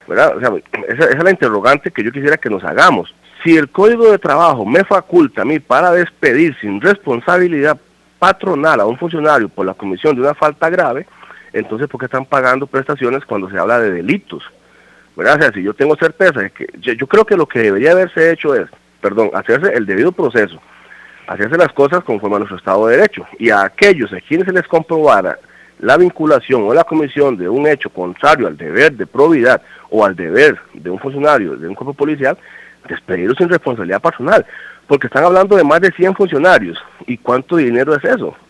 ¿verdad? O sea, esa es la interrogante que yo quisiera que nos hagamos. Si el Código de Trabajo me faculta a mí para despedir sin responsabilidad patronal a un funcionario por la comisión de una falta grave, entonces ¿por qué están pagando prestaciones cuando se habla de delitos? ¿Verdad? O sea, si yo tengo certeza de que yo creo que lo que debería haberse hecho es, hacerse el debido proceso, hacerse las cosas conforme a nuestro Estado de Derecho, y a aquellos a quienes se les comprobara la vinculación o la comisión de un hecho contrario al deber de probidad o al deber de un funcionario de un cuerpo policial, despedirlos sin responsabilidad personal, porque están hablando de más de 100 funcionarios. ¿Y cuánto dinero es eso?